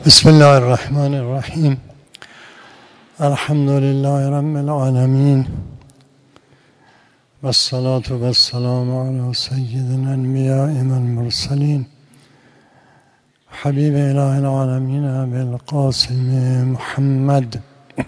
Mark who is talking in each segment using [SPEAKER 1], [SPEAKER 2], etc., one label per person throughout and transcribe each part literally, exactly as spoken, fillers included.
[SPEAKER 1] بسم الله الرحمن الرحیم. الحمد لله رب العالمین و الصلاة و السلام علی سید الانبیاء والمرسلین حبیب اله العالمین ابی القاسم محمد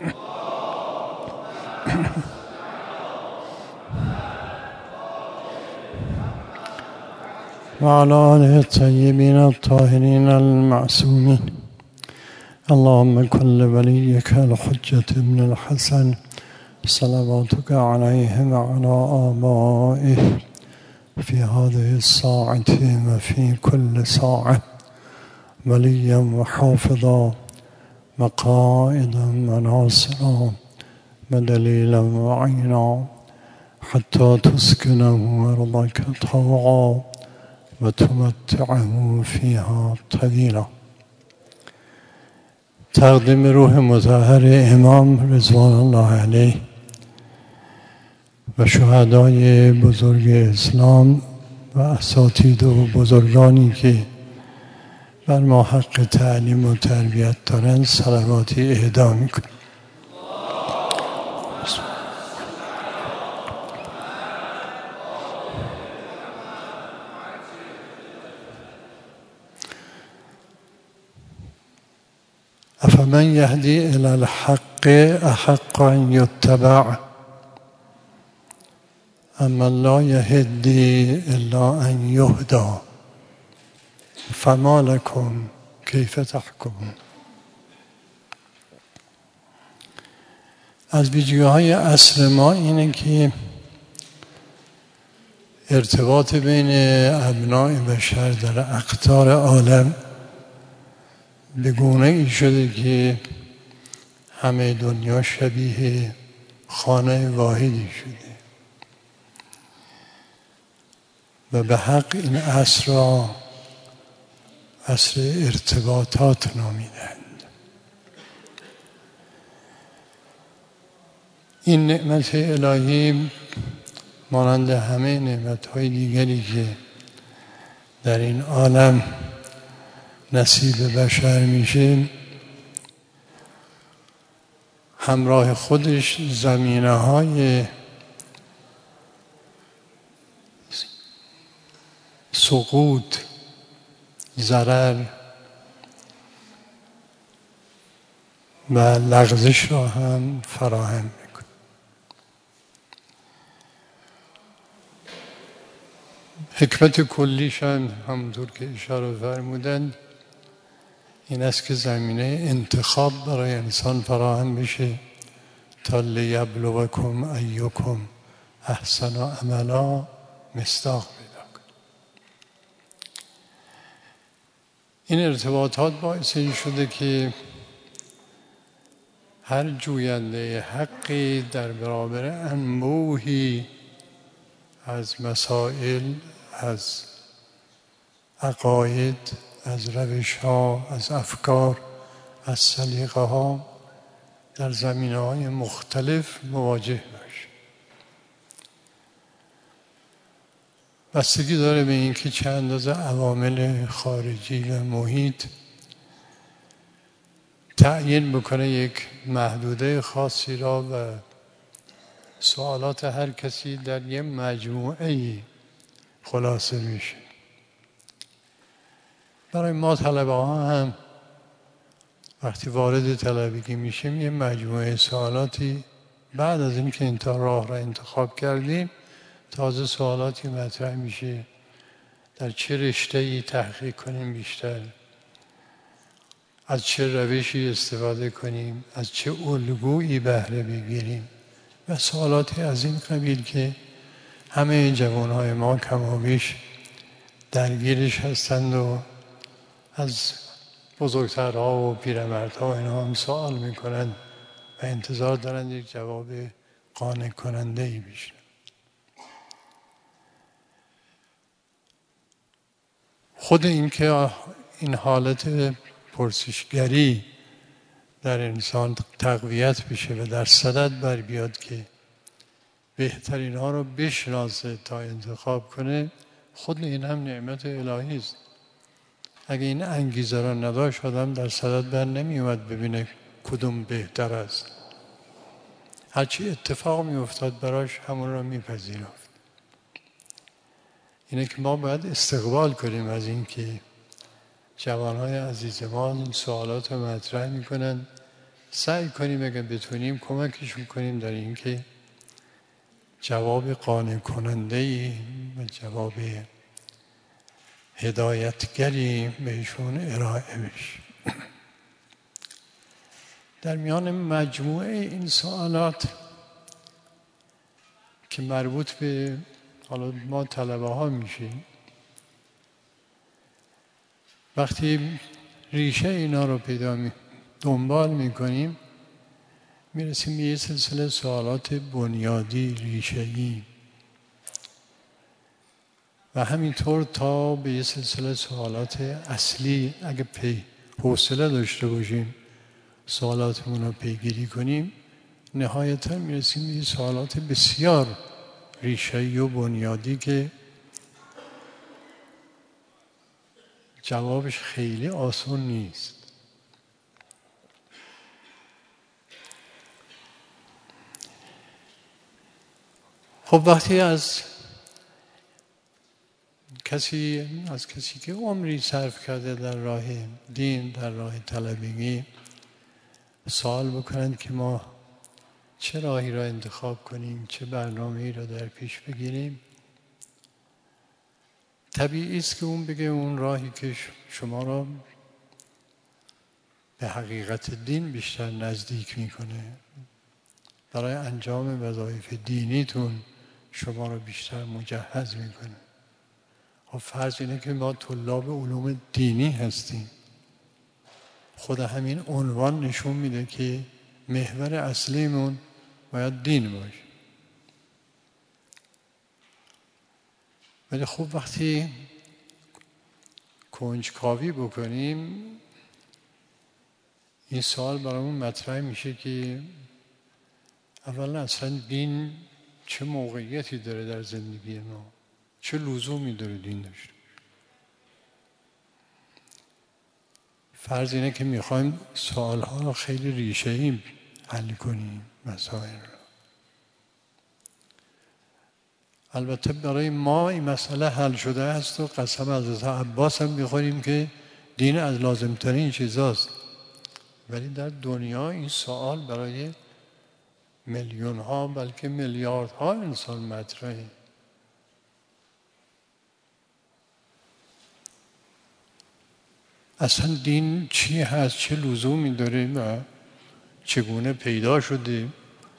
[SPEAKER 1] و علی آله الطیبین الطاهرین المعصومین. اللهم كن وليك الحجة ابن الحسن صلواتك عليه وعلى آبائه في هذه الساعة وفي كل ساعة وليا وحافظا وقائدا وناصرا ودليلا وعينا حتى تسكنه أرضك طوعا وتمتعه فيها طويلا. تقدیم روح مطهر امام رضوان الله علیه و شهدای بزرگ اسلام و اساتید و بزرگانی که بر ما حق تعلیم و تربیت دارند صلواتی اهدا میکنیم. افمن یهدی الی الحق احق ان یتبع اما لا یهدی الا ان یهدی فما لکم کیف تحکمون. از ویژگی‌های عصر ما اینه که ارتباط بین ابناء بشر در اقطار عالم به گونه ای شده که همه دنیا شبیه خانه واحدی شده و به حق این عصر را عصر ارتباطات نامیدند. این نعمت الهی مانند همه نعمت‌های دیگری که در این عالم نصیب بشر میشه همراه خودش زمینه های سقوط، ضرر و لغزش را هم فراهم میکنه. حکمت کلیش هم همونطور که اشاره فرمودند این است که زمینه انتخاب برای انسان فراهم بشه تا لیبلوکم ایکم احسن عملا مصداق پیدا کنه. این ارتباطات باعث این شده که هر جوینده حقی در برابر انبوهی از مسائل، از عقاید، از روش ها، از افکار، از سلیقه ها در زمینه های مختلف مواجه باشه. بستگی داره به این که چه اندازه عوامل خارجی و محیط تعیین بکنه یک محدوده خاصی را و سوالات هر کسی در یک مجموعه خلاصه میشه. برای ما طلبه ها هم وقتی وارد طلبگی میشیم یه مجموعه سوالاتی بعد از اینکه این تا راه را انتخاب کردیم تازه سوالاتی مطرح میشه. در چه رشته‌ای تحقیق کنیم بیشتر، از چه روشی استفاده کنیم، از چه الگویی بهره بگیریم و سوالاتی از این قبیل که همه جوانهای ما کمابیش درگیرش هستند و از بزرگترها و پیرمردها اینا هم سوال میکنند و انتظار دارند یک جواب قانع کننده ای بشن. خود این که این حالت پرسشگری در انسان تقویت بشه و در صدد بر بیاد که بهترین ها رو بشناسه تا انتخاب کنه، خود این هم نعمت الهی است. اگه این انگیزه را نداشت آدم در صدد بر نمی اومد ببینه کدوم بهتر است. هرچی اتفاق می افتاد براش همون را می پذیرفت. اینه که ما باید استقبال کنیم از این که جوانهای عزیز ما این سوالات رو مطرح می کنن. سعی کنیم اگه بتونیم کمکشون کنیم در این که جواب قانع کننده‌ای و جواب هدایتگری بهشون ارائه بشه. در میان مجموعه این سوالات که مربوط به حالا ما طلبه ها میشیم، وقتی ریشه اینا رو پیدا می دنبال میکنیم میرسیم به یه سلسله سوالات بنیادی ریشه‌ای و همینطور تا به یه سلسله سوالات اصلی اگه پی حوصله داشته باشیم سوالاتمون رو پیگیری کنیم، نهایتا میرسیم به یه سوالات بسیار ریشه‌ای و بنیادی که جوابش خیلی آسان نیست. خب وقتی از کسی از کسی که عمری صرف کرده در راه دین، در راه طلبگی، سوال بکنند که ما چه راهی را انتخاب کنیم، چه برنامه‌ای را در پیش بگیریم، طبیعی است که اون بگه اون راهی که شما را به حقیقت دین بیشتر نزدیک میکنه، برای انجام وظایف دینیتون شما را بیشتر مجهز میکنه. خب فرض اینه که ما طلاب علوم دینی هستیم. خود همین عنوان نشون میده که محور اصلیمون باید دین باشه. ولی خب وقتی کنجکاوی بکنیم این سوال برامون مطرح میشه که اولا اصلا دین چه موقعیتی داره در زندگی ما، چه لزومی داره دین داشته. فرض اینه که میخوایم سوالها رو خیلی ریشه‌ای حل کنیم، مسائل رو. البته برای ما این مسئله حل شده است و قسم از حضرت عباس هم میخوریم که دین از لازمترین چیزاست. ولی در دنیا این سوال برای میلیون ها بلکه میلیارد ها انسان مطرحه. اصلا دین چی هست، چه لزومی داره و چگونه پیدا شده.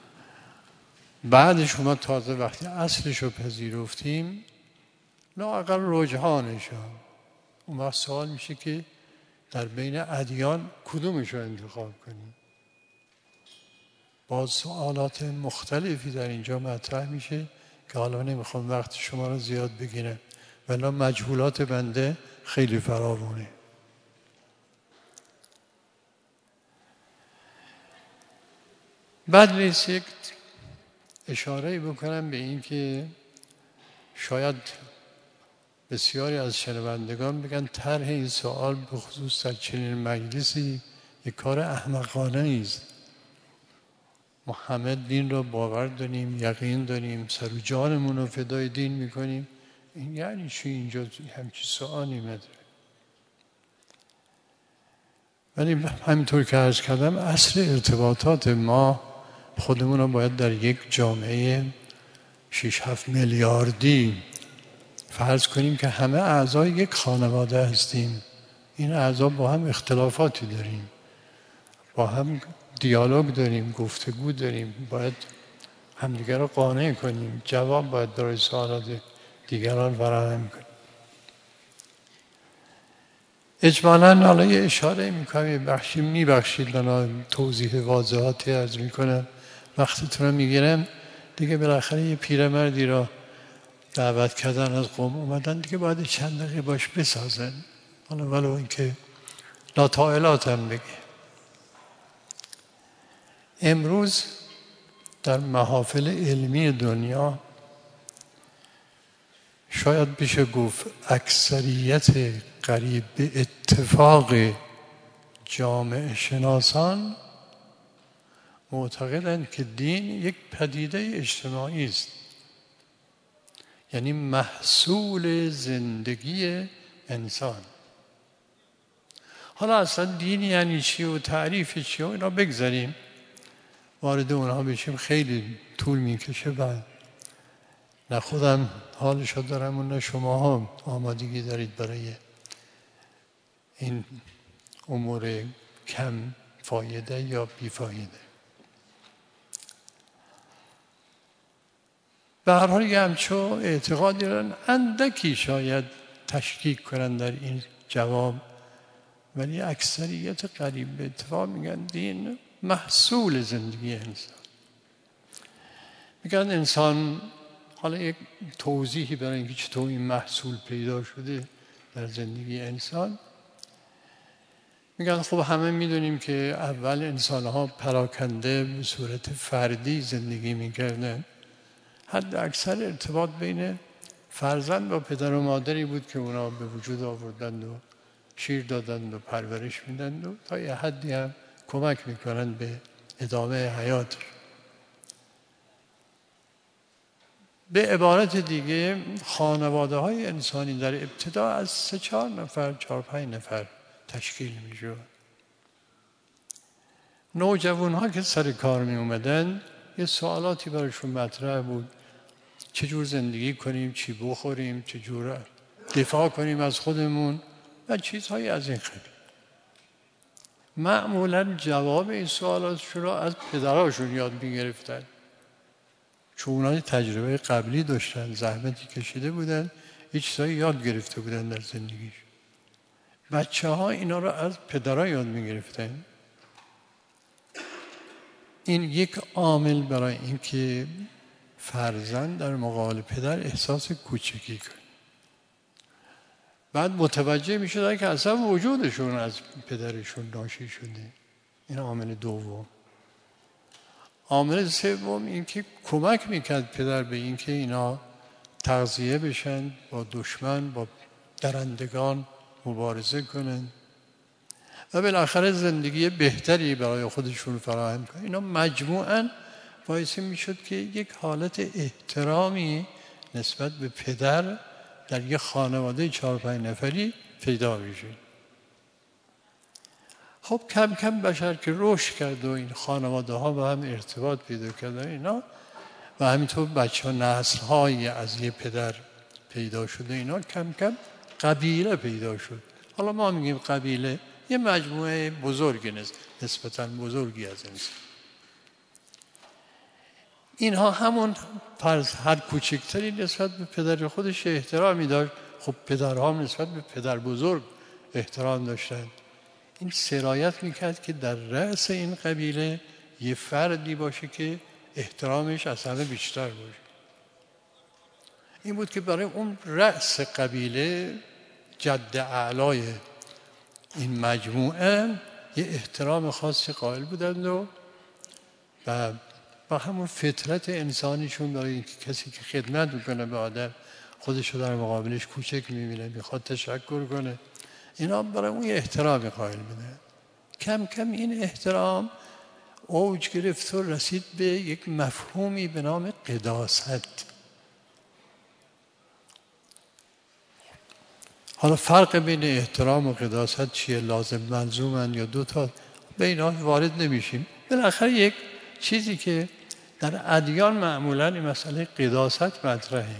[SPEAKER 1] بعد شما تازه وقتی اصلش رو پذیرفتیم لااقل رجحانش ها، اون وقت سوال میشه که در بین ادیان کدومش رو انتخاب کنیم. باز سوالات مختلفی در اینجا مطرح میشه که حالا نمیخوام وقت شما رو زیاد بگیرم، ولی مجهولات بنده خیلی فراوونه. بعد نیست یک اشاره بکنم به این که شاید بسیاری از شنوندگان بگن طرح این سوال به خصوص در چنین مجلسی یک کار احمقانه است. ما همه دین را باور داریم، یقین داریم، سر و جانمون رو فدای دین میکنیم. این یعنی چی اینجا همچین سوالی مداره؟ ولی همینطور که عرض کردم اصل ارتباطات ما خودمون رو باید در یک جامعه شش هفت میلیاردی فرض کنیم که همه اعضای یک خانواده هستیم. این اعضا با هم اختلافاتی داریم، با هم دیالوگ داریم، گفتگو داریم، باید همدیگر رو قانع کنیم، جواب باید برای سوالات دیگران فراهم کنیم. اجمالاً حالا یه اشاره میکنم، یه بخشی میبخشید من توضیح واضحاتی عرض میکنم، وقتتون رو میگیرم دیگه. بالاخره یه پیرمردی را دعوت کردن از قوم اومدن دیگه، باید چند دقیقه باش بسازن، حالا ولو اینکه لاطائلات هم بگه. امروز در محافل علمی دنیا شاید بشه گفت اکثریت قریب به اتفاق جامعه شناسان معتقدند که دین یک پدیده اجتماعی است، یعنی محصول زندگی انسان. حالا اصلا دین یعنی چی و تعریف چی و اینا بگذاریم، وارد اونها بشیم خیلی طول میکشه و نه خودم حالشو دارم و نه شما ها آمادگی دارید برای این امور کم فایده یا بیفایده. به هر حال یه همچون اعتقاد دارن، اندکی شاید تشکیک کنن در این جواب، ولی اکثریت قریب به اتفاق میگن دین محصول زندگی انسان. میگن انسان، حالا یک توضیحی برای اینکه چطور این محصول پیدا شده در زندگی انسان، میگن خب همه میدونیم که اول انسان‌ها پراکنده به صورت فردی زندگی میکردن. حد اکثر ارتباط بین فرزند و پدر و مادری بود که اونا به وجود آوردند و شیر دادند و پرورش میدند و تا یه حدی هم کمک میکنند به ادامه حیات. به عبارت دیگه خانواده های انسانی در ابتدا از سه چهار نفر چهار پنج نفر تشکیل می شود. نوجوان ها که سر کار می اومدن یه سوالاتی براشون مطرح بود، چجور زندگی کنیم، چی بخوریم، چجور دفاع کنیم از خودمون و چیزهایی از این قبیل. معمولا جواب این سوالاتشون رو از پدراشون یاد می گرفتن، چون اونا تجربه قبلی داشتن، زحمتی کشیده بودن، یه چیزایی یاد گرفته بودن در زندگیش. بچه ها اینا رو از پدرها یاد می گرفتن. این یک عامل برای اینکه فرزند در مقابل پدر احساس کوچکی کنه. بعد متوجه می شدن که اصلا وجودشون از پدرشون ناشی شده. این عامل دوم. عامل سوم این که کمک میکرد پدر به این که اینا تغذیه بشن، با دشمن، با درندگان مبارزه کنن و بالاخره زندگی بهتری برای خودشون فراهم کنن. اینا مجموعاً باعث میشد که یک حالت احترامی نسبت به پدر در یک خانواده چهار پنج نفری پیدا بشه. خب کم کم بشر که رشد کرد و این خانواده ها با هم ارتباط پیدا کردن اینا و همینطور بچه ها نسل های از یه پدر پیدا شده، اینا کم کم قبیله پیدا شد. حالا ما میگیم قبیله، یه مجموعه بزرگی نیست، نسبتاً بزرگی از انسان. اینها همون فرض هر کوچکتری نسبت به پدر خودش احترامی داشت. خب پدرها نسبت به پدر بزرگ احترام داشتن. این سرایت میکرد که در رأس این قبیله یه فردی باشه که احترامش از همه بیشتر باشه. این بود که برای اون رأس قبیله، جد اعلای این مجموعه، یه احترام خاصی قائل بودند و و با همون فطرت انسانیشون برای اینکه کسی که خدمت میکنه به آدم خودش رو در مقابلش کوچک میبینه، میخواد تشکر کنه، اینا برای اون یه احترامی قائل بودن. کم کم این احترام اوج گرفت و رسید به یک مفهومی به نام قداست. حالا فرق بین احترام و قداست چیه؟ لازم ملزومن یا دوتا؟ به اینا وارد نمیشیم. بالاخره یک چیزی که در ادیان معمولاً این مسئله قداست مطرحه.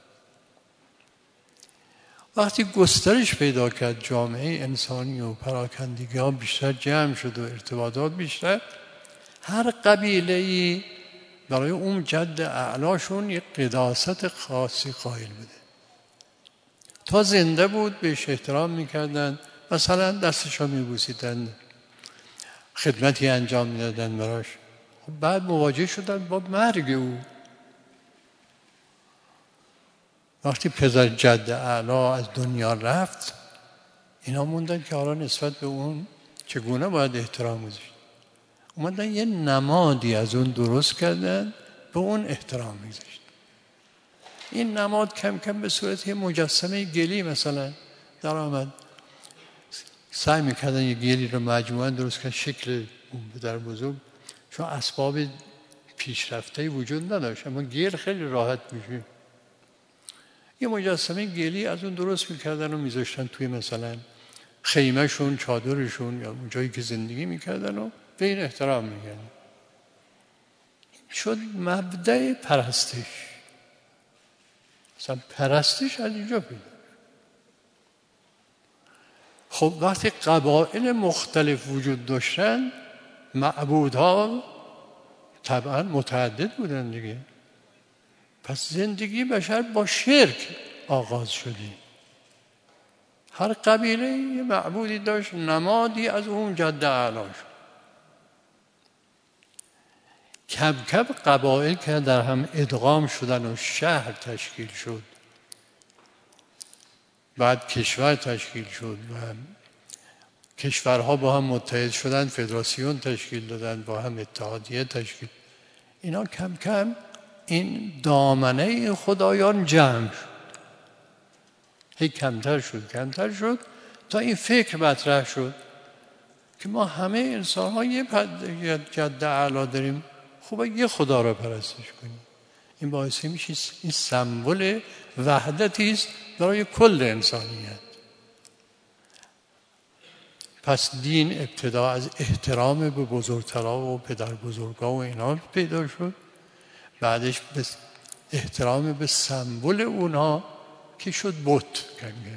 [SPEAKER 1] وقتی گسترش پیدا کرد جامعه انسانی و پراکندگی ها بیشتر جمع شد و ارتباطات بیشتر، هر قبیله‌ای برای اون جد اعلاشون یک قداست خاصی قائل بوده. تا زنده بود بهش احترام میکردن، مثلا دستش رو میبوسیدن، خدمتی انجام میدادن براش. خب بعد مواجه شدن با مرگ او. وقتی پدر جد اعلا از دنیا رفت، اینا موندن که حالا نسبت به اون چگونه باید احترام گذاشت. اومدن یه نمادی از اون درست کردن، به اون احترام میذاشت. این نماد کم کم به صورت یه مجسمه گلی مثلا در آمد. سعی میکردن یه گیری رو مجموعه درست کنن شکل اون پدر بزرگ، چون اسباب پیشرفته وجود نداشت، اما گیر خیلی راحت میشه. یه مجسمه گلی از اون درست میکردن و میذاشتن توی مثلا خیمهشون، چادرشون، یا اون جایی که زندگی میکردن و به این احترام میگن. شد مبدأ پرستش. مثلا پرستش از اینجا پیدا. خب وقتی قبایل مختلف وجود داشتن، معبودها طبعا متعدد بودن دیگه. پس زندگی بشر با شرک آغاز شدی. هر قبیله یه معبودی داشت، نمادی از اون جد اعلی شد. کم کم قبایل که در هم ادغام شدن و شهر تشکیل شد، بعد کشور تشکیل شد و کشورها با هم متحد شدن، فدراسیون تشکیل دادن، با هم اتحادیه تشکیل. اینا کم کم این دامنه خدایان جمع شد، هی کمتر شد کمتر شد تا این فکر مطرح شد که ما همه انسان ها یه جد اعلی داریم، خوبه یه خدا را پرستش کنیم. این باعث میشه این سمبل وحدتی است برای کل انسانیت. پس دین ابتدا از احترام به بزرگترها و پدر بزرگا و اینا پیدا شد، بعدش به احترام به سمبل اونها که شد بت.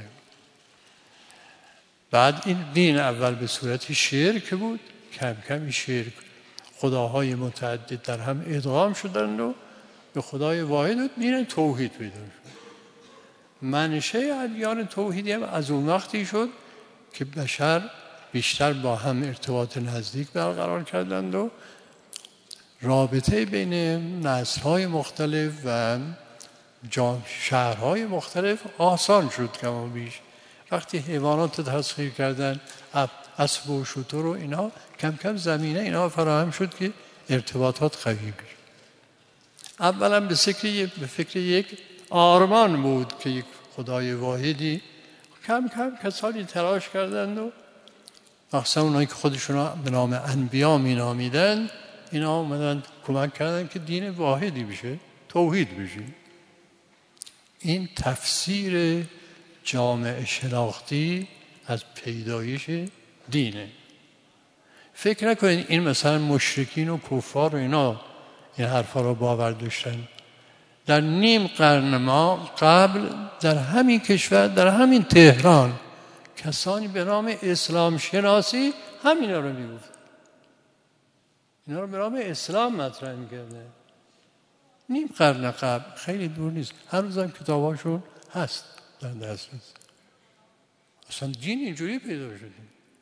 [SPEAKER 1] بعد این دین اول به صورت شرک بود، کم کم این شرک خداهای متعدد در هم ادغام شدند و به خدای واحد و دین توحید پیدا شد. منشه ادیان توحیدی هم از اون وقتی شد که بشر بیشتر با هم ارتباط نزدیک برقرار کردند و رابطه بین نسل‌های مختلف و شهرهای مختلف آسان شد. کما بیش وقتی حیوانات رو تسخیر کردن، اسب و شتر و اینا، کم کم زمینه اینا فراهم شد که ارتباطات قوی بشه. اولا به فکر به فکر یک آرمان بود که یک خدای واحدی. کم کم کسانی تلاش کردند و مخصوصا اونایی که خودشون به نام انبیا می نامیدن، اینا اومدن کمک کردن که دین واحدی بشه، توحید بشه. این تفسیر جامع شناختی از پیدایش دینه. فکر نکنید این مثلا مشرکین و کفار و اینا این حرفا رو باور داشتن. در نیم قرن ما قبل در همین کشور، در همین تهران، کسانی به نام اسلام شناسی همینا رو میگفت. اینا رو به نام اسلام مطرح میکرده. نیم قرن قبل، خیلی دور نیست. هر روز هم کتاباشون هست در دسترس. اصلا دین اینجوری پیدا شده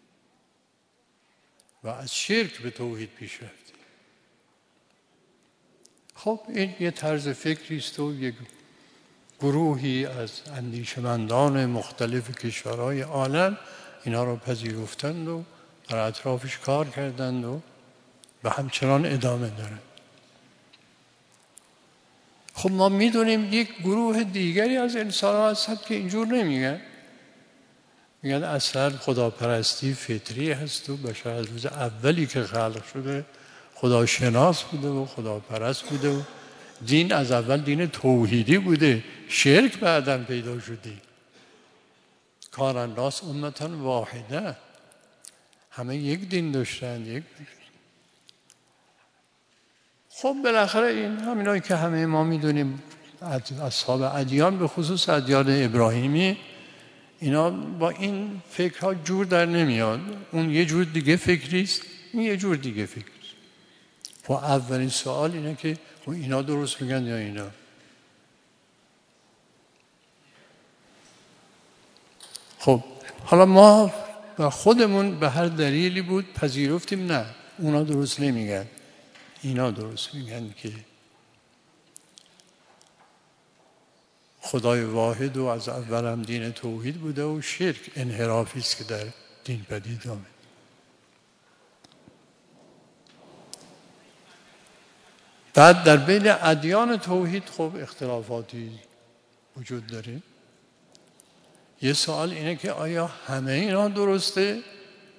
[SPEAKER 1] و از شرک به توحید پیش رفته. خب این یه طرز فکری است و یک گروهی از اندیشمندان مختلف کشورهای عالم اینا رو پذیرفتند و در اطرافش کار کردند و و همچنان ادامه دارند. خب ما میدونیم یک گروه دیگری از انسان ها هستند که اینجور نمیگن. میگن اصلا خداپرستی فطری هست و بشر از روز اولی که خلق شده خداشناس بوده و خداپرست بوده و دین از اول دین توحیدی بوده، شرک بعداً پیدا شده. کان الناس امة واحده، همه یک دین داشتن، یک دین. خب بالاخره این همینایی که همه ما میدونیم اصحاب ادیان، به خصوص ادیان ابراهیمی، اینا با این فکرها جور در نمیاد. اون یه جور دیگه فکریست، این یه جور دیگه فکریست. و اولین سوال اینه که اینا درست میگن یا اینا؟ خب حالا ما و خودمون به هر دلیلی بود پذیرفتیم نه، اونا درست نمیگن، اینا درست میگن که خدای واحد و از اول هم دین توحید بوده و شرک انحرافی است که در دین پدید آمد. بعد در بین ادیان توحید خب اختلافاتی وجود داره. یه سوال اینه که آیا همه اینا درسته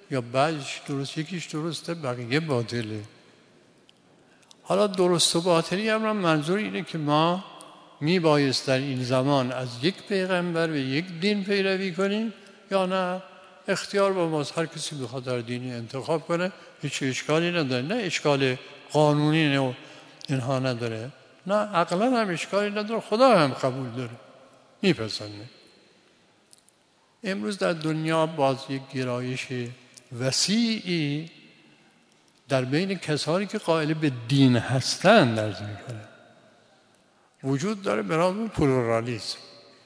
[SPEAKER 1] یا بعضش درست، یکیش درسته بقیه باطله. حالا درست و باطلی هم منظور اینه که ما می بایست در این زمان از یک پیغمبر و یک دین پیروی کنیم یا نه اختیار با ماست، هر کسی بخواد در دینی انتخاب کنه، هیچ اشکالی نداره. نه اشکال قانونی نه اینها نداره، نه عقلا هم اشکالی نداره، خدا هم قبول داره، میپسنده. امروز در دنیا باز یک گرایش وسیعی در بین کسانی که قائل به دین هستند درز میکنه وجود داره به نام پلورالیسم.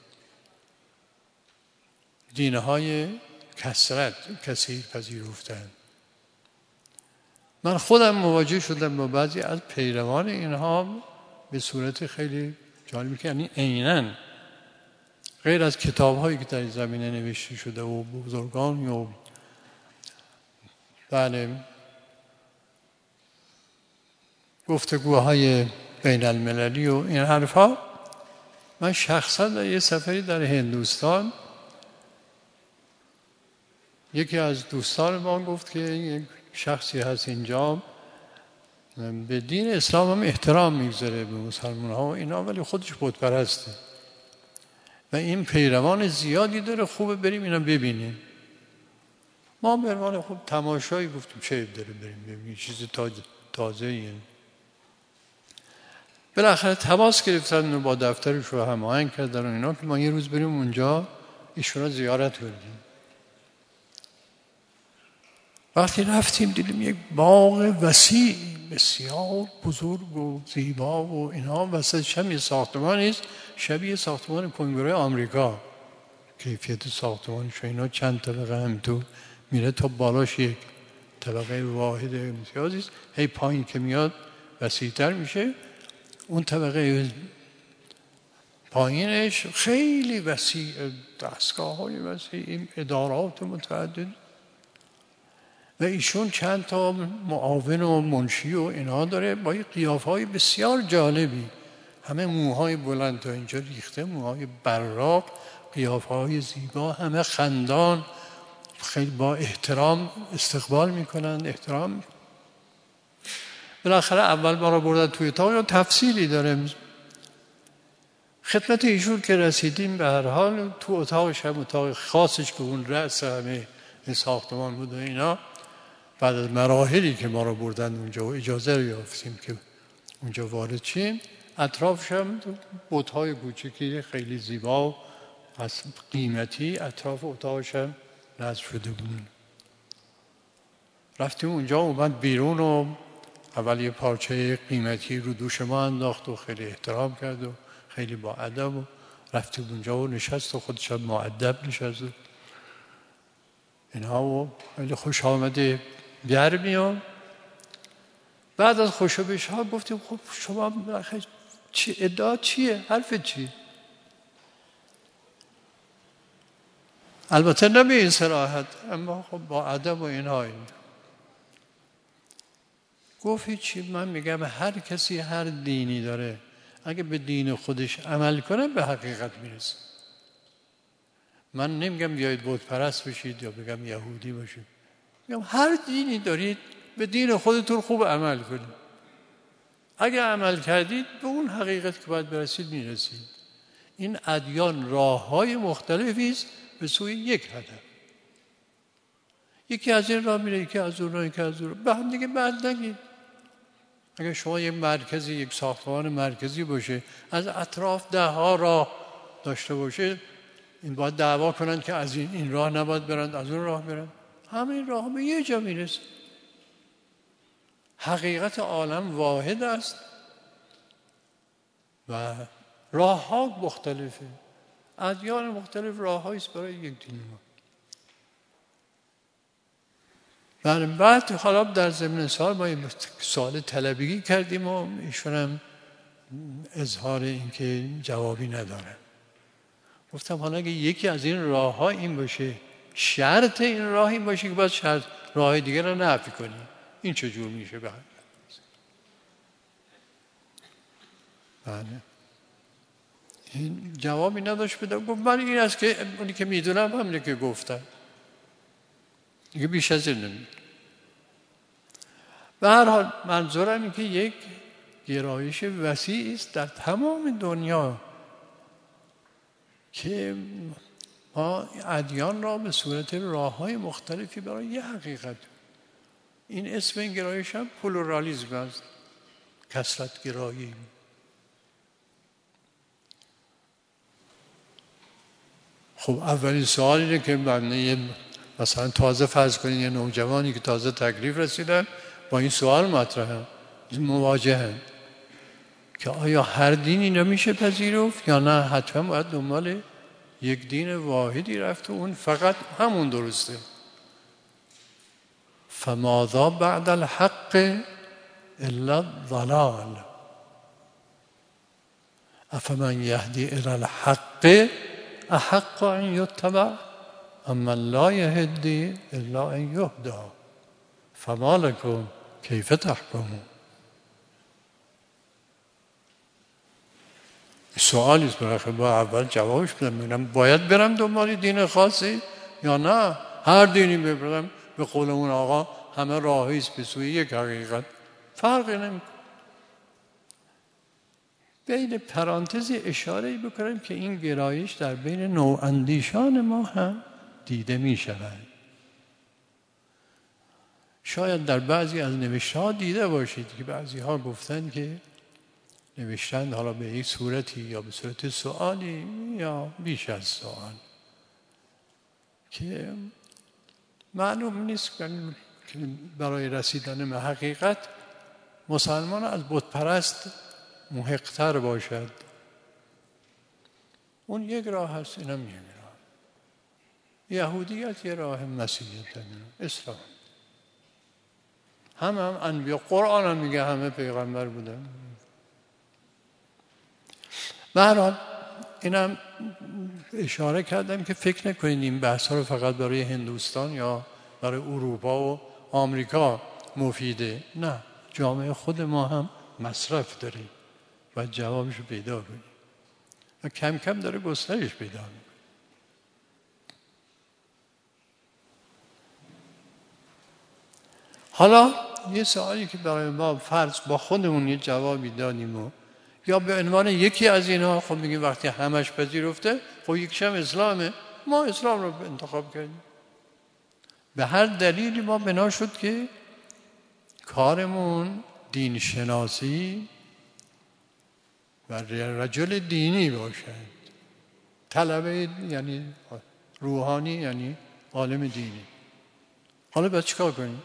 [SPEAKER 1] دینهای کثرت کثیر پذیرفتند. من خودم مواجه شدم با بعضی از پیروان اینها به صورت خیلی جالبی که یعنی عیناً غیر از کتاب‌هایی که در این زمینه نوشته شده و بزرگان و بله گفتگوهای بین المللی و این حرفا، من شخصا در یه سفری در هندوستان یکی از دوستان ما گفت که یک شخصی هست اینجا به دین اسلام هم احترام میگذاره به مسلمان ها و اینا، ولی خودش بت پرسته و این پیروان زیادی داره، خوبه بریم اینا ببینیم. ما به عنوان خوب تماشایی گفتیم چه داره بریم ببینیم، چیز تازه ایه. بالاخره تماس گرفتن و با دفترش رو هماهنگ کردن و اینا که ما یه روز بریم اونجا ایشون رو زیارت کنیم. وقتی رفتیم دیدیم یک باغ وسیع بسیار بزرگ و زیبا و اینا، وسطش هم یه ساختمانی است شبیه ساختمان کنگره آمریکا، کیفیت ساختمانش و اینا چند طبقه هم تو میره تا بالاش یک طبقه واحد امتیازی است، هی پایین که میاد وسیع‌تر میشه. اون طبقه پایینش خیلی وسیع، دستگاه های وسیع، ادارات متعدد و ایشون چند تا معاون و منشی و اینا داره با قیافه‌های بسیار جالبی، همه موهای بلند تا اینجا ریخته، موهای براق، قیافه‌های زیبا، همه خندان، خیلی با احترام استقبال میکنن، احترام. بالاخره اول ما رو بردن توی اتاق، یا تفصیلی داره. خدمت ایشون که رسیدیم به هر حال تو اتاقش هم اتاق خاصش که اون رأس همه این ساختمان بود و اینا، بعد از مراحلی که ما رو بردن اونجا و اجازه رو یافتیم که اونجا وارد شیم، اطرافش هم بت‌های کوچیکی خیلی زیبا و از قیمتی اطراف اتاقش هم نصب شده بود. رفتیم اونجا، اومد بیرون و اول یه پارچه قیمتی رو دوش ما انداخت و خیلی احترام کرد و خیلی با ادب و رفتیم اونجا و نشست و خودش هم مؤدب نشست و اینها و خیلی خوش آمده گرمی. و بعد از خوشبش ها گفتیم خب شما چی ادعا چیه؟ حرف چیه؟ البته نه به این صراحت، اما خب با ادب و اینها. این گفت هیچی، من میگم هر کسی هر دینی داره اگه به دین خودش عمل کنه به حقیقت میرسه. من نمیگم بیایید بت پرست بشید یا بگم یهودی باشید، میگم هر دینی دارید به دین خودتون خوب عمل کنید. اگه عمل کردید به اون حقیقت که باید برسید میرسید. این ادیان راه‌های مختلفی است به سوی یک هدف. یکی از این راه میره، یکی از اون راه، یکی از اون راه. به هم دیگه بد نگید. اگه شما یک مرکزی، یک ساختمان مرکزی باشه، از اطراف ده ها راه داشته باشه، این باید دعوا کنن که از این این راه نباید برند، از اون راه برند. همه این راه به یه جا میرسه. حقیقت عالم واحد است و راه ها مختلفه. ادیان مختلف راه هاییست برای یک دین ما. بله، بعد حالا در ضمن سال ما سوال طلبگی کردیم و ایشون هم اظهار این که جوابی ندارن. گفتم حالا اگه یکی از این راه ها این باشه، شرط این راه این باشه که باید شرط راه دیگه رو نفی کنی، این چجور میشه؟ بله بله این جوابی نداشت بدم. گفت من این است که اونی که میدونم همینه که گفتم. دیگه بیش از این نمیگه. به هر حال منظورم اینه که یک گرایش وسیع است در تمام دنیا که ما ادیان را به صورت راه‌های مختلفی برای یه حقیقت، این اسم این گرایش هم پلورالیسم است، کثرت گرایی. خب اولین سوال اینه که من مثلا تازه فرض کنید یه نوجوانی که تازه تکلیف رسیدن با این سوال مطرحه، مواجهه که آیا هر دینی نمیشه پذیرفت یا نه حتما باید دنبال یک دین واحدی رفت و اون فقط همون درسته. فماذا بعد الحق الا الضلال افمن یهدی الی الحق احق ان یتبع اما لا یهدی الا ان یهدی فما لکم کیف تحکمون. سوالی است برای با اول جوابش بدم، میگم باید برم دنبال دین خاصی یا نه هر دینی ببرم به قول اون آقا همه راهی است به سوی یک حقیقت، فرقی نمیکنه. بین پرانتزی اشاره بکنم که این گرایش در بین نواندیشان ما هم دیده می شود. شاید در بعضی از نوشته‌ها دیده باشید که بعضی ها گفتن که نوشتن حالا به یک صورتی یا به صورت سوالی یا بیش از سوال که معلوم نیست که برای رسیدن به حقیقت مسلمان از بت پرست محق‌تر باشد. اون یک راه هست، اینم یک راه. یهودیت یه راه، مسیحیت اسلام. هم هم انبیا، قرآن هم میگه همه پیغمبر بودن. به هر حال اینم اشاره کردم که فکر نکنید این بحث ها رو فقط برای هندوستان یا برای اروپا و آمریکا مفیده. نه، جامعه خود ما هم مصرف داریم و جوابش رو پیدا کنیم و کم کم داره گسترش پیدا میکنه. حالا یه سوالی که برای ما فرض با خودمون یه جوابی دادیم و یا به عنوان یکی از اینها خب میگیم وقتی همش پذیرفته خب یکیش هم اسلامه، ما اسلام رو انتخاب کردیم. به هر دلیلی ما بنا شد که کارمون دین شناسی و رجل دینی باشد، طلبه یعنی روحانی یعنی عالم دینی. حالا باید چیکار کنیم؟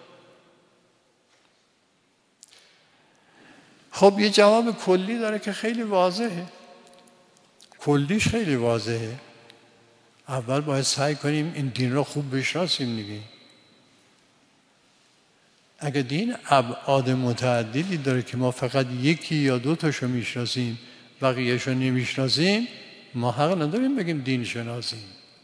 [SPEAKER 1] خب یه جواب کلی داره که خیلی واضحه. کلیش خیلی واضحه. اول باید سعی کنیم این دین رو خوب بشناسیم دیگه. اگه دین ابعاد متعددی داره که ما فقط یکی یا دو تاشو میشناسیم بقیه‌شو نمیشناسیم، ما حق نداریم بگیم دین شناسیم.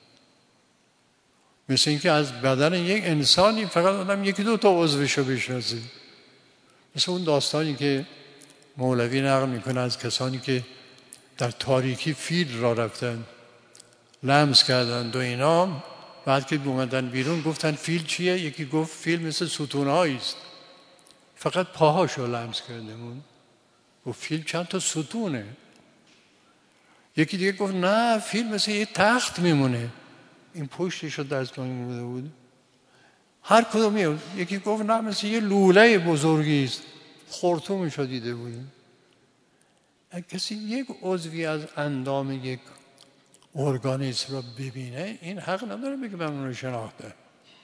[SPEAKER 1] مثل اینکه از بدن یک انسانی فقط آدم یکی دو تا عضوشو بشناسه. مثل اون داستانی که مولوی نقل میکنه از کسانی که در تاریکی فیل را رفتن لمس کردن و اینا، بعد که اومدن بیرون گفتن فیل چیه؟ یکی گفت فیل مثل ستونهایی است، فقط پاهاشو لمس کرده بود. گفت فیل چند تا ستونه. یکی دیگه گفت نه فیل مثل یه تخت میمونه، این پشتش رو دست بوده بود. هر کدومی. یکی گفت نه مثل یه لوله بزرگی است، خرطومش رو دیده بودیم. اگه کسی یک عضوی از اندام یک ارگانیسم رو ببینه این حق نداره بگه من اون رو شناخته.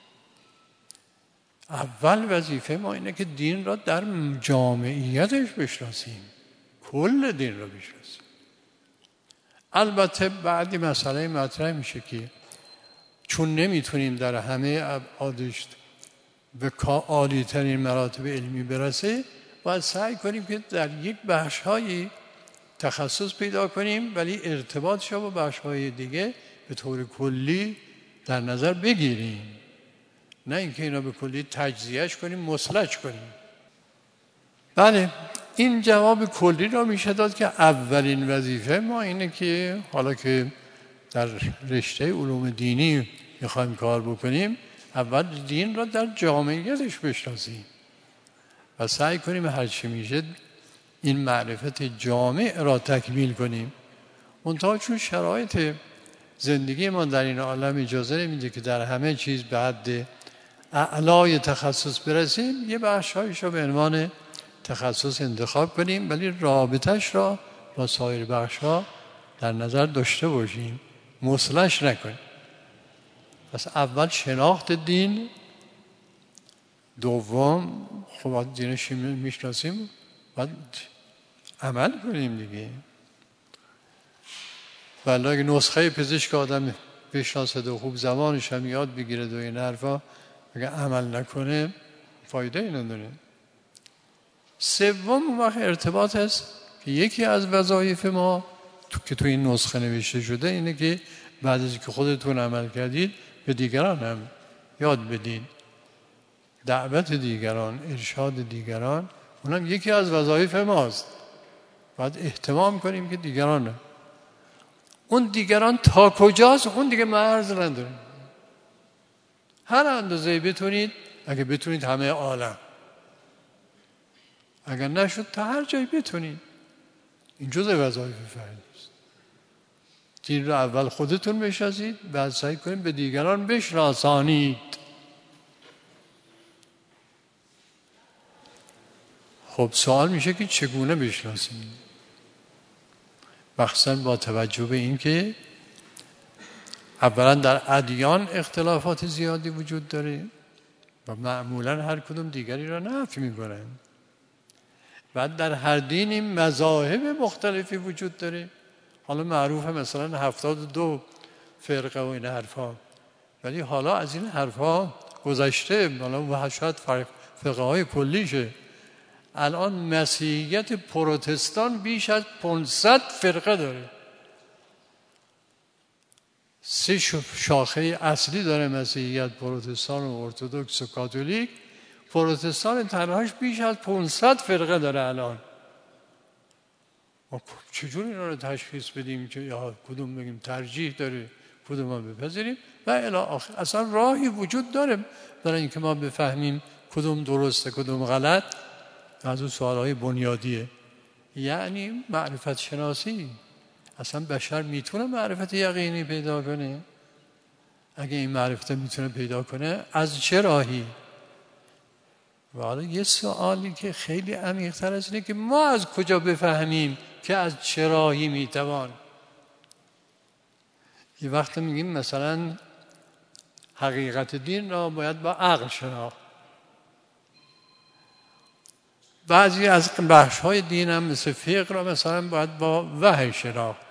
[SPEAKER 1] اول وظیفه ما اینه که دین را در جامعیتش بشناسیم، کل دین را بشناسیم. البته بعدی مسئله مطرح میشه که چون نمیتونیم در همه ابعادش به عالی ترین مراتب علمی برسه، باید سعی کنیم که در یک بخش هایی تخصص پیدا کنیم ولی ارتباطش با بخش های دیگه به طور کلی در نظر بگیریم، نه اینکه اینا به کلی تجزیهش کنیم مسلج کنیم. بله این جواب کلی را میشه داد که اولین وظیفه ما اینه که حالا که در رشته علوم دینی میخوایم کار بکنیم اول دین را در جامعیتش بشناسیم و سعی کنیم هرچی میشه این معرفت جامع را تکمیل کنیم. منتها چون شرایط زندگی ما در این عالم اجازه نمیده که در همه چیز به حد اعلای تخصص برسیم، یه بخشایش را به عنوان تخصص انتخاب کنیم، ولی رابطش را با سایر بخش‌ها در نظر داشته باشیم، مصلش نکنیم. پس اول شناخت دین، دوم خب دینش میشناسیم باید عمل کنیم دیگه. ولی اگه نسخه پزشک آدم بشناسد و خوب زبانش هم یاد بگیره و این حرفا، اگه عمل نکنه فایده ای نداره. سوم اون وقت ارتباط هست که یکی از وظایف ما تو که تو این نسخه نوشته شده اینه که بعد از که خودتون عمل کردید به دیگران هم یاد بدید. دعوت دیگران، ارشاد دیگران، اونم یکی از وظایف ماست. باید اهتمام کنیم که دیگران، اون دیگران تا کجاست اون دیگه مرز نداره. هر اندازه بتونید، اگه بتونید همه عالم، اگر نشد تا هر جایی بتونید. این جزء وظایف فردی است. دین رو اول خودتون بشناسید، بعد سعی کنید به دیگران بشناسانید. خب سوال میشه که چگونه بشناسیم؟ مخصوصا با توجه به این که اولا در ادیان اختلافات زیادی وجود داره و معمولا هر کدوم دیگری را نفی میکنن. بعد در هر دینی مذاهب مختلفی وجود داره. حالا معروفه مثلا هفتاد و دو فرقه و این حرفا، ولی حالا از این حرفا گذشته، حالا شاید فرقه های کلیشه. الان مسیحیت پروتستان بیش از پانصد فرقه داره. سه شاخه اصلی داره مسیحیت: پروتستان و ارتدوکس و کاتولیک. پروتستان تنهاش بیش از پانصد فرقه داره الان. ما چجور اینا رو تشخیص بدیم که یا کدوم بگیم ترجیح داره، کدوم ما بپذیریم و الی آخر؟ اصلا راهی وجود داره برای اینکه ما بفهمیم کدوم درسته کدوم غلط؟ از اون سوالهای بنیادیه. یعنی معرفت شناسی. اصلا بشر میتونه معرفت یقینی پیدا کنه؟ اگه این معرفت میتونه پیدا کنه از چه راهی؟ و حالا یه سوالی که خیلی عمیق‌تر از اینه که ما از کجا بفهمیم که از چه راهی میتوان؟ یه وقت میگیم مثلا حقیقت دین را باید با عقل شناخت. بعضی از بخش‌های دین هم مثل فقه را مثلا باید با وحی شناخت.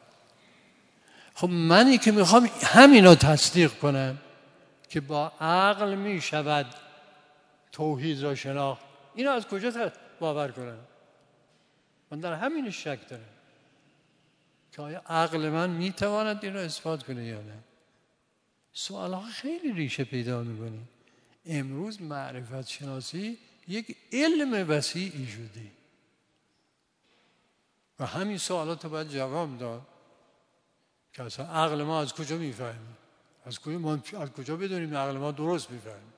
[SPEAKER 1] خب منی که میخوام همین رو تصدیق کنم که با عقل میشود توحید را شناخت، اینو از کجا باور کنم؟ من در همین شک دارم که آیا عقل من میتواند این را اثبات کنه یا نه؟ سوال ها خیلی ریشه پیدا میکنه. امروز معرفت شناسی یک علم وسیعی شده و همین سوالات رو باید جواب داد که اصلا عقل ما از کجا میفهمه؟ از کجا ما از کجا بدونیم عقل ما درست میفهمه؟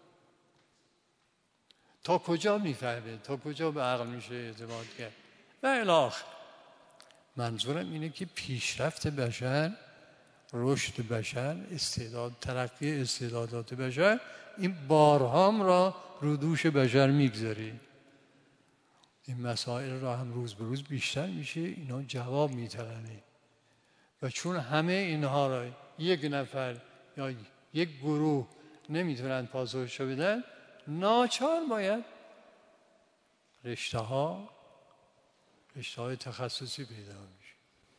[SPEAKER 1] تا کجا میفهمه؟ تا کجا به عقل میشه اعتماد کرد؟ و الی آخر. منظورم اینه که پیشرفت بشر، رشد بشر، استعداد، ترقی استعدادات بشر، این بارهام را رو دوش بشر میگذاری. این مسائل را هم روز به روز بیشتر میشه، اینا جواب میطلبه. و چون همه اینها را یک نفر یا یک گروه نمیتونن پاسخش بدن، ناچار باید رشته ها رشته های تخصصی پیدا میشه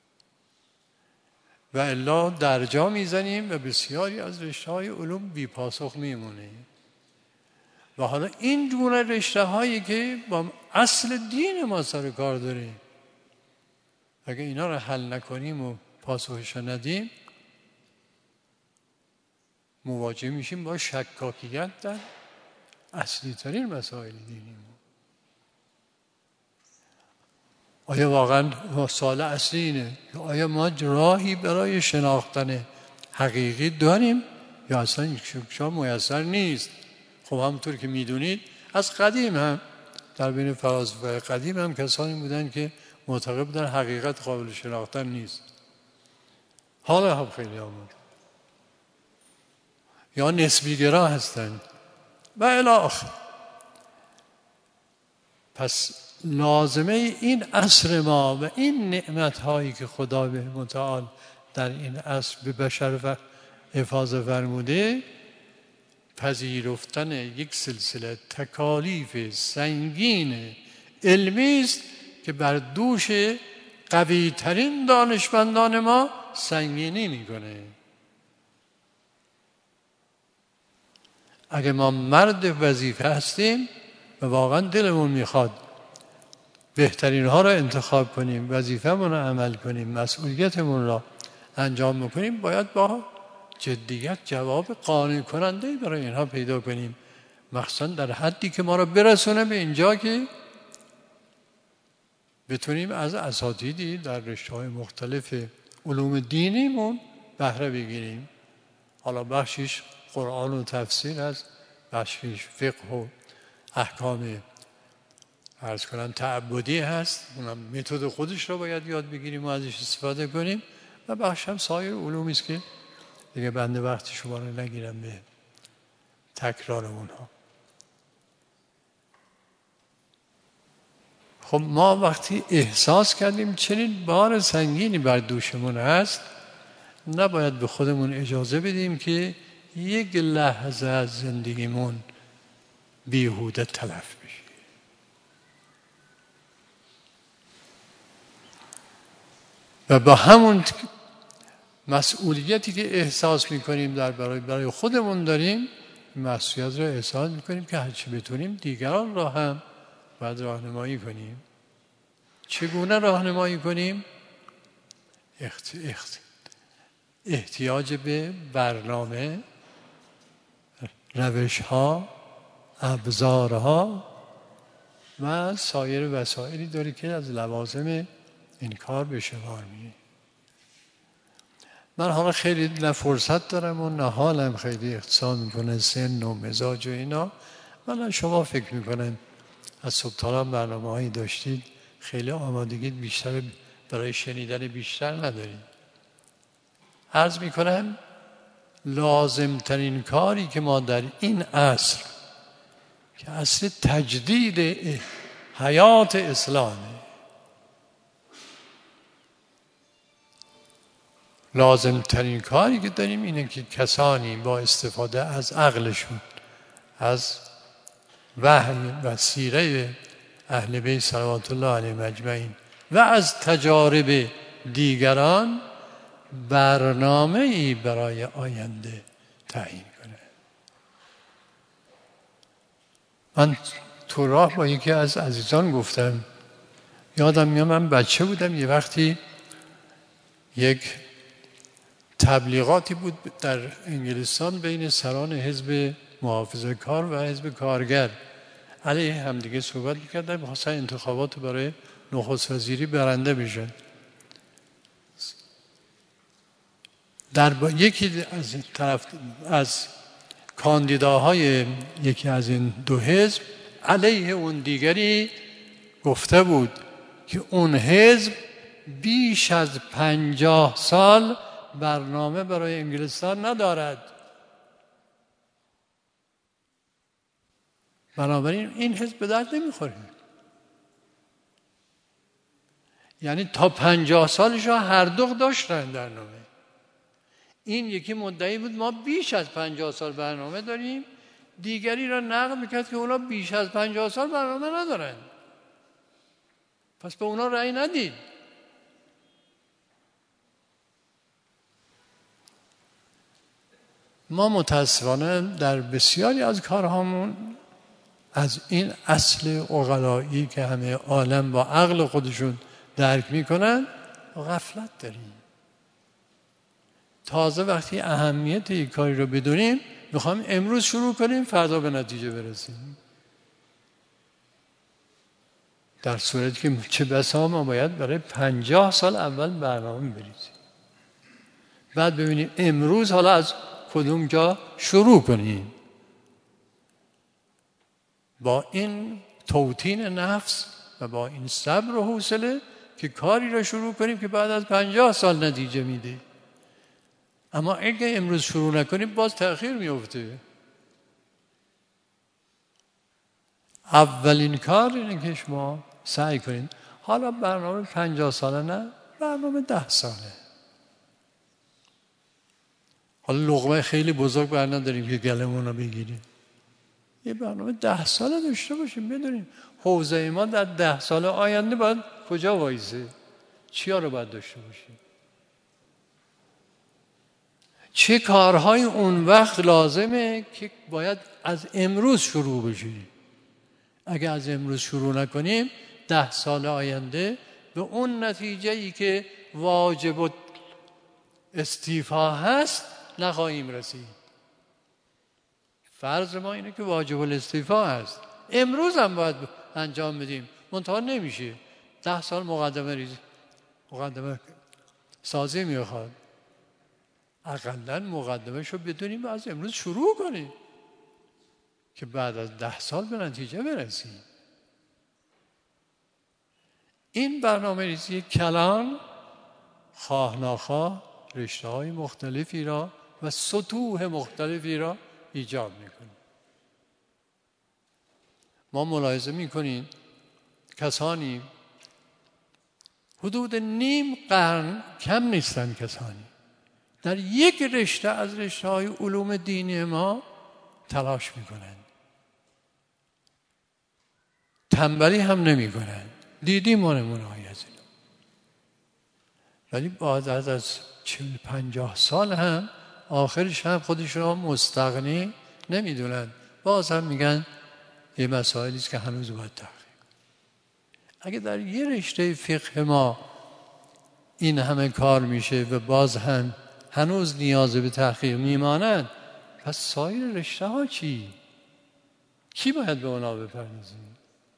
[SPEAKER 1] و الا درجا میزنیم و بسیاری از رشته های علوم بی پاسخ میمونه. و حالا این گونه رشته هایی که با اصل دین ما سر کار داره، اگه اینا رو حل نکنیم و پاسخش ندیم، مواجه میشیم با شکاکیت در اصلی ترین مسائل دینی ما. آیا واقعا سوال اصلی اینه که آیا ما راهی برای شناختن حقیقی داریم یا اصلا این شکوشا میسر نیست. خب همونطور که میدونید از قدیم هم در بین فلاسفه قدیم هم کسانی بودن که معتقد بودن حقیقت قابل شناختن نیست. حالا هم خیلی آمد یا نسبی گرا هستند و الی آخر. پس لازمه این عصر ما و این نعمت هایی که خدا به متعال در این عصر به بشر افاضه فرموده، پذیرفتن یک سلسله تکالیف سنگین علمی است که بر دوش قوی ترین دانشمندان ما سنگینی میکنه. اگه ما مرد وظیفه هستیم و واقعا دلمون میخواد بهترین ها را انتخاب کنیم، وظیفه‌مون را عمل کنیم، مسئولیتمون را انجام میکنیم، باید با جدیت جواب قانع کننده برای اینها پیدا کنیم، مخصوصا در حدی که ما را برسونه به اینجا که بتونیم از اساتیدی در رشته‌های مختلف علوم دینیمون بهره بگیریم. حالا بخشیش قرآن و تفسیر هست، بخشیش فقه و احکام عرض کنم تعبدی هست، اونم متد خودش رو باید یاد بگیریم و ازش استفاده کنیم، و بخش هم سایر علومی است که دیگه بنده وقت شما رو نگیرم به تکرار اونها. خب ما وقتی احساس کردیم چنین بار سنگینی بر دوشمون هست، نباید به خودمون اجازه بدیم که یک لحظه از زندگیمون بیهوده تلف بشه. و با همون مسئولیتی که احساس میکنیم در برای برای خودمون داریم، مسئولیت رو احساس میکنیم که هرچی بتونیم دیگران را هم باید راهنمایی کنیم. چگونه راهنمایی کنیم؟ اخت... اخت... احتیاج به برنامه، روش‌ها، ابزارها و سایر وسایلی داره که از لوازم این کار به شمار میاد. من حالا خیلی نه فرصت دارم و نه حالم خیلی اختصار میکنه سن و مزاج و اینا. من شما فکر میکنم از صبح تا الان برنامه هایی داشتید، خیلی آمادگی بیشتر برای شنیدن بیشتر ندارید. عرض میکنم لازم ترین کاری که ما در این عصر که عصر تجدید حیات اسلامه، لازم ترین کاری که داریم اینه که کسانی با استفاده از عقلشون، از وحی و سیره اهل بیت صلوات الله علیهم اجمعین و از تجارب دیگران برنامه‌ای برای آینده تعیین کنه. من تو راه با یکی از عزیزان گفتم، یادم میاد من بچه بودم، یه وقتی یک تبلیغاتی بود در انگلستان بین سران حزب محافظه کار و حزب کارگر، علیه همدیگه صحبت میکردن، بخواستن انتخابات برای نخست وزیری برنده بشن. در با یکی از طرف از کاندیداهای یکی از این دو حزب علیه اون دیگری گفته بود که اون حزب بیش از پنجاه سال برنامه برای انگلستان ندارد، بنابراین این حزب به درد نمیخوره. یعنی تا پنجاه سالش ها هر دو داشتن برنامه. این یکی مدعی بود ما بیش از پنجاه سال برنامه داریم، دیگری را نقد میکرد که اونا بیش از پنجاه سال برنامه ندارن، پس به اونا رأی ندید. ما متاسفانه در بسیاری از کارهامون از این اصل عقلایی که همه عالم با عقل خودشون درک میکنن غفلت داریم. تازه وقتی اهمیت یک کاری رو بدونیم میخوایم امروز شروع کنیم فردا به نتیجه برسیم، در صورتی که چه بسا ما باید برای پنجاه سال اول برنامه بریزیم، بعد ببینیم امروز حالا از کدوم جا شروع کنیم. با این توطین نفس و با این صبر و حوصله که کاری را شروع کنیم که بعد از پنجاه سال نتیجه میده. اما اگه امروز شروع نکنیم باز تأخیر میفته. اولین کار اینه که شما سعی کنید، حالا برنامه پنجاه ساله نه، برنامه ده ساله. حالا لقمه خیلی بزرگ برنامه داریم که گلمون رو بگیریم. یه برنامه ده ساله داشته باشیم، بدونیم حوزه ما در ده سال آینده باید کجا وایسه، چیا رو باید داشته باشیم، چه کارهای اون وقت لازمه که باید از امروز شروع بشه. اگه از امروز شروع نکنیم ده سال آینده به اون نتیجه‌ای که واجب استیفا هست نخواهیم رسید. فرض ما اینه که واجب الاستیفا هست، امروز هم باید انجام بدیم، منتها نمیشه. ده سال مقدمه ریزی مقدمه سازی میخواد. اقلا مقدمه شو بدونیم و از امروز شروع کنیم که بعد از ده سال به نتیجه برسیم. این برنامه ریزی کلان خواه ناخواه رشته های مختلفی را و سطوح مختلفی را ایجاد میکنه. ما ملاحظه میکنیم کسانی حدود نیم قرن، کم نیستن کسانی در یک رشته از رشته های علوم دینی ما تلاش میکنن، تنبلی هم نمیکنن. دیدیم ما نمونه های از این. ولی بعد از چهل پنجاه سال هم آخرش هم خودشون مستغنی نمیدونن، باز هم میگن یه مسائلی است که هنوز باید تحقیق. اگه در یه رشته فقه ما این همه کار میشه و باز هم هنوز نیاز به تحقیق میمانند، پس سایر رشته ها چی؟ کی باید به اونا بپردازیم؟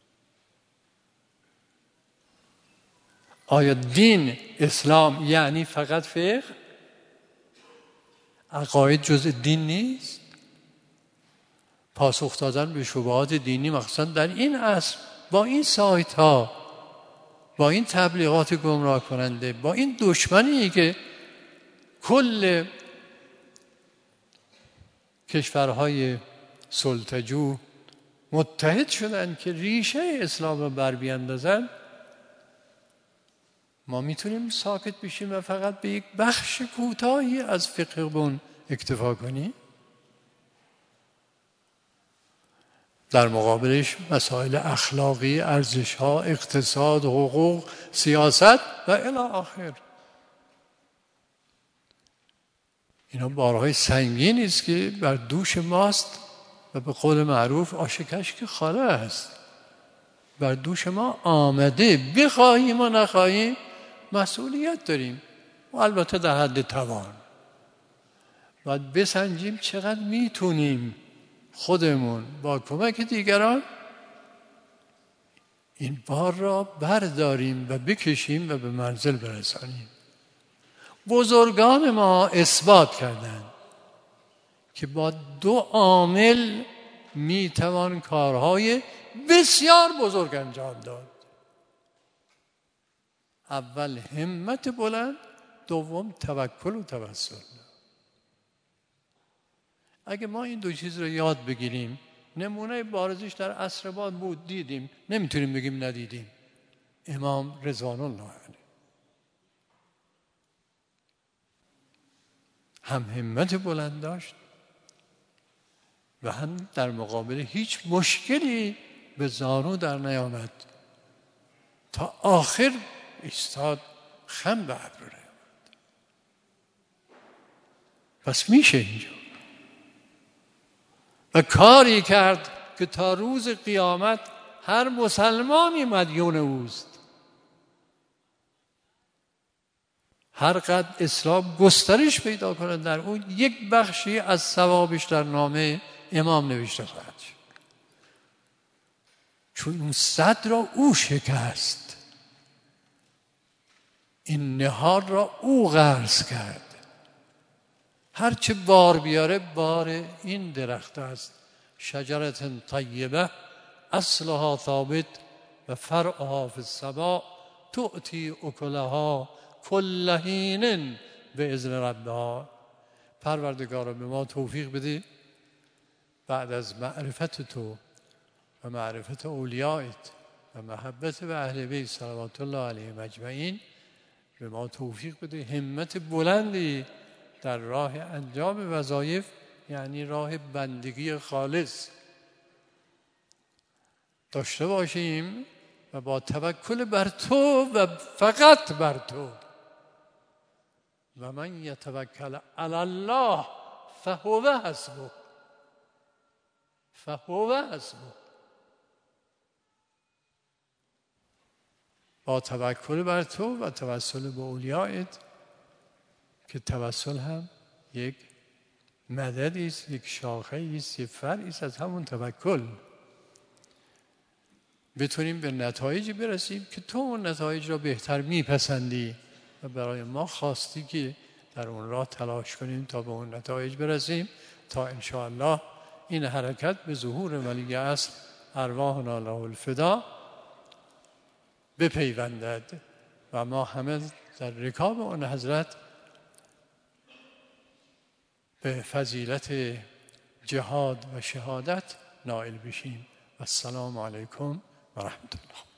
[SPEAKER 1] آیا دین اسلام یعنی فقط فقه؟ عقاید جزء دین نیست؟ پاسخ دادن به شبهات دینی مخصوصا در این عصر با این سایت ها، با این تبلیغات گمراه کننده، با این دشمنی که کل کشورهای سلطه‌جو متحد شدن که ریشه اسلام رو بر بیاندازن، ما میتونیم ساکت بشیم و فقط به یک بخش کوتاهی از فقهمون اکتفا کنیم؟ در مقابلش مسائل اخلاقی، ارزش‌ها، اقتصاد، حقوق، سیاست و الی آخر، اینا بارهای سنگینی است که بر دوش ماست و به قول معروف آش کشک خاله است. بر دوش ما آمده، بخواهیم و نخواهیم مسئولیت داریم و البته در حد توان. باید بسنجیم چقدر میتونیم خودمون با کمک دیگران این بار را برداریم و بکشیم و به منزل برسانیم. بزرگان ما اثبات کردند که با دو عامل میتوان کارهای بسیار بزرگ انجام داد. اول همت بلند، دوم توکل و توسل. اگه ما این دو چیز رو یاد بگیریم، نمونه بارزش در عصر بعد بود، دیدیم، نمیتونیم بگیم ندیدیم. امام رضوان الله علیه هم همت بلند داشت و هم در مقابل هیچ مشکلی به زانو در نیامد، تا آخر ایستاد، خم به ابرو نیامد. پس میشه اینجا و کاری کرد که تا روز قیامت هر مسلمانی مدیون اوست. هر قدر اسلام گسترش پیدا کنه در اون، یک بخشی از ثوابش در نامه امام نوشته خواهد شد، چون اون صد را او شکست، این نهار را او غرس کرد. هر چه بار بیاره بار این درخت است. شجرت طیبه اصلها ثابت و فرعها فی السماء تؤتی اکلها کل حین باذن ربها. پروردگارا به ما توفیق بده بعد از معرفت تو و معرفت اولیایت و محبت به اهل بیت صلوات الله علیهم اجمعین، به ما توفیق بده همت بلندی در راه انجام وظایف، یعنی راه بندگی خالص داشته باشیم و با توکل بر تو و فقط بر تو. و من یتوکل علی الله فهو حسبه فهو حسبه. با توکل بر تو و توسل به اولیایت، که توسل هم یک مددی است، یک شاخه‌ای است، یک فرعی است از همون توکل، بتونیم به نتایجی برسیم که تو اون نتایج را بهتر میپسندی و برای ما خواستی که در اون راه تلاش کنیم تا به اون نتایج برسیم، تا انشاءالله این حرکت به ظهور ولی اصل ارواحنا له الفدا بپیوندد و ما همه در رکاب اون حضرت به فضیلت جهاد و شهادت نائل بشیم. و السلام علیکم و رحمت الله.